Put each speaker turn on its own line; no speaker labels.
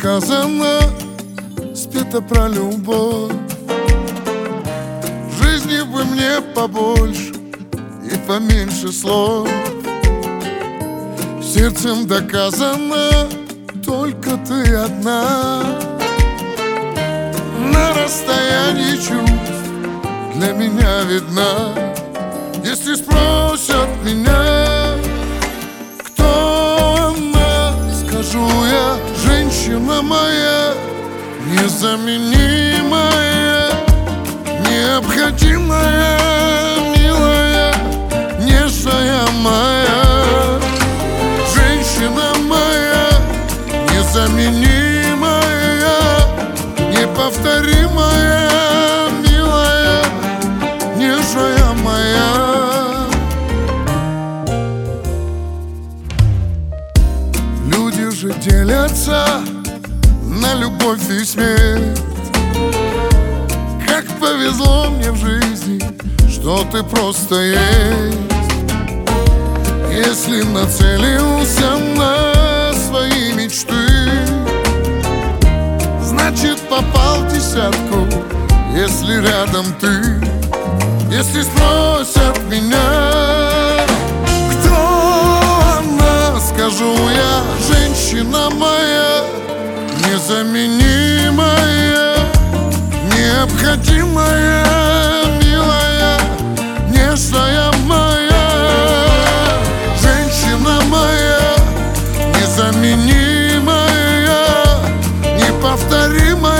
сказано, спето про любовь. В жизни бы мне побольше и поменьше слов. Сердцем доказано, только ты одна. На расстоянии чувств для меня видна. Если спросят меня, кто она, скажу я: женщина моя, незаменимая, необходимая, милая, нежная моя. Женщина моя, незаменимая, неповторимая, милая, нежная моя. Люди же делятся на любовь и смерть. Как повезло мне в жизни, что ты просто есть. Если нацелился на свои мечты, значит попал в десятку, если рядом ты. Если спросят меня, кто она, скажу я: женщина моя, незаменимая, необходимая, милая, нежная моя. Женщина моя, незаменимая, неповторимая,